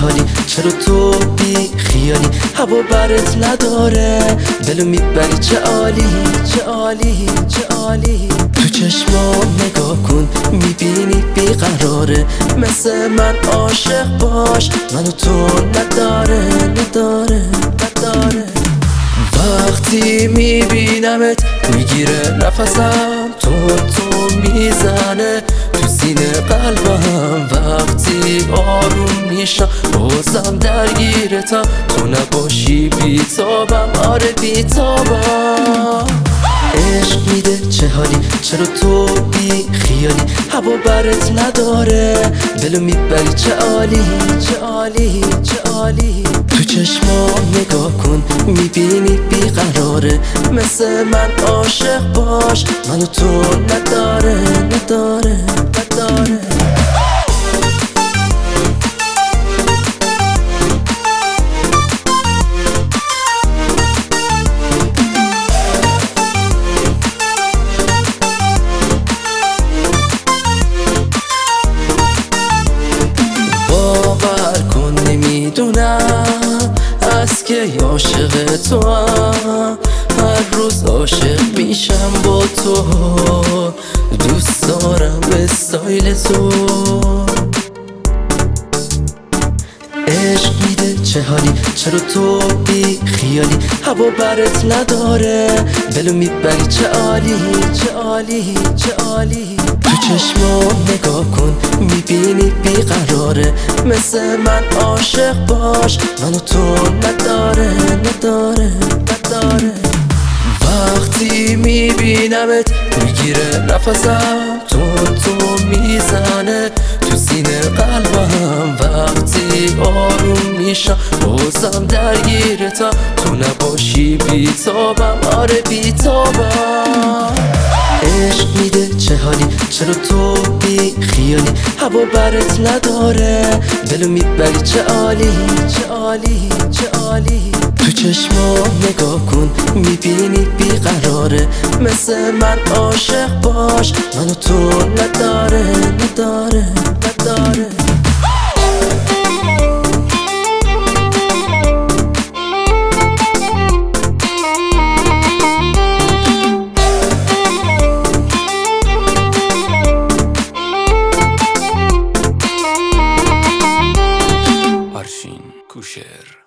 حالی؟ چرا تو بی خیالی؟ هوا برت نداره، دلو میبری چه عالی، چه عالی، چه عالی. تو چشمام نگاه کن، میبینی بیقراره، مثل من عاشق باش، منو تو نداره، نداره، نداره. وقتی میبینمت میگیره نفسم، تو میزنه تو سینه قلبم. وقتی آروم میشم بازم درگیرتم، تو نباشی بیتابم، آره بیتابم. عشق میده چه حالی؟ چرا تو بی خیالی؟ هوا برت نداره، دلو میبری چه عالی، چه عالی، چه عالی. تو چشمام نگاه کن، میبینی بیقراره، مثل من عاشق باش، منو تو نداره، نداره، نداره. باور کن نمیدونم از که عاشق تو هم، هر روز عاشق میشم با تو، دوست دارم استایل تو. عشق میده چه حالی؟ چرا تو بی خیالی؟ هوا برت نداره، دلو میبری چه عالی، چه عالی، چه عالی. تو چشمام نگاه کن، میبینی بیقراره، مثل من عاشق باش، منو تو نداره، نداره، نداره. وقتی میبینمت میگیره نفسم، تو میزنه تو سینه قلبم. وقتی آروم میشم بازم درگیرتم، تو نباشی بیتابم، آره بیتابم. عشق میده چه حالی؟ چرا تو بی خیالی؟ هوا برت نداره، دلو میبری چه عالی، چه عالی، چه عالی. تو چشمام نگاه کن، میبینی بیقراره، مثل من عاشق باش، منو تو نداره، نداره، نداره. آرشین کوشر.